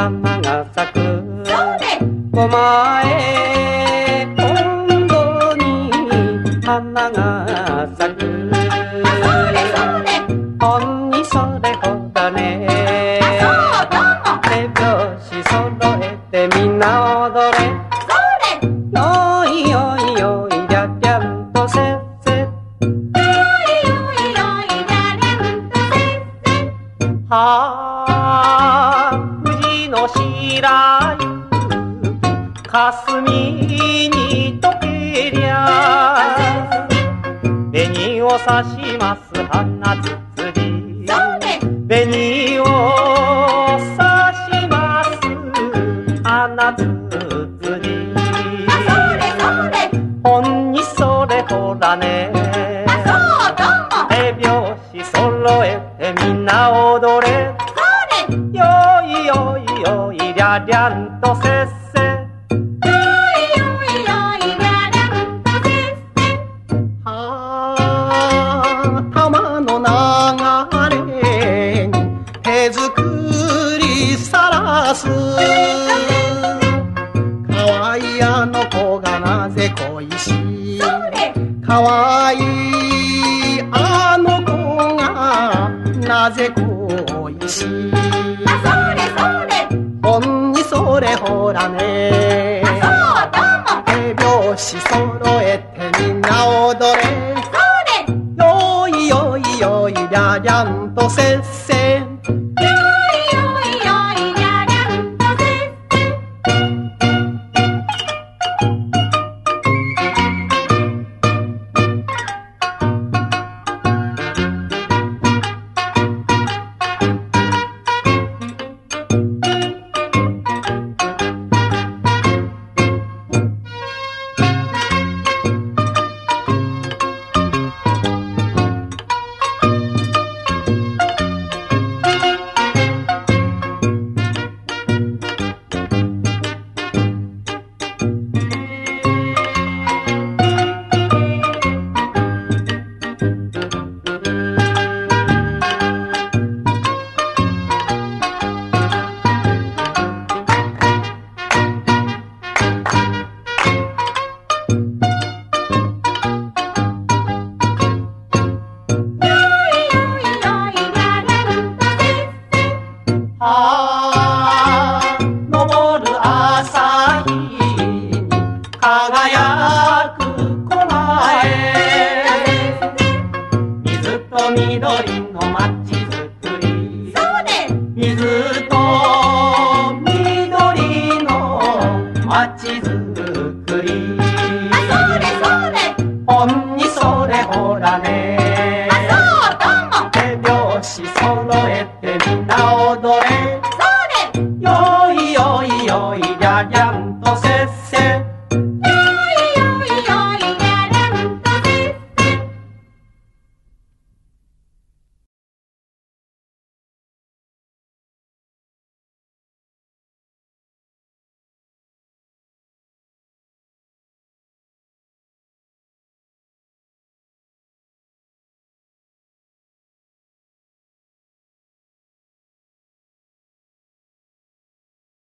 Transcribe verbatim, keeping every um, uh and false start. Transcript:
花が咲く。 そうでごまえ今度に花が咲く。 そうでそうでほんにそれほどね。 そうどうも手拍子揃えてみんな踊れ。 そうでよいよいよいりゃりゃんとせっせ。 よいよいよいりゃりゃんとせっせ。 はあ富士の白湯霞に溶けりゃ紅をさします花つつり。 そうで紅をさします花つつり。 そうでそうでほんにそれほらね。 そうどうも手拍子揃えてみんな踊れ。 そうでよいよいよいりゃりゃんとせっせ。 よいよいよいりゃりゃんとせっせ。 はあ玉の流れに手作りさらす。かわいいあの子がなぜ恋しい。 そうでかわいいあの子がなぜ恋しい。 そうでそうでほんにそれほらね。 そうどうも手拍子揃えてみんな踊れ。 そうでよいよいよいりゃりゃんとせっせ。 よいよいよいりゃりゃんとせっせ。 ああ昇る朝日に輝く狛江。水と緑の街づくり。 そうで水と緑の街づくり。 そうでそうでほんにそれほらね。 そうどうも手拍子揃えてみんな踊れ。 そうでよいよいよいりゃりゃんとせ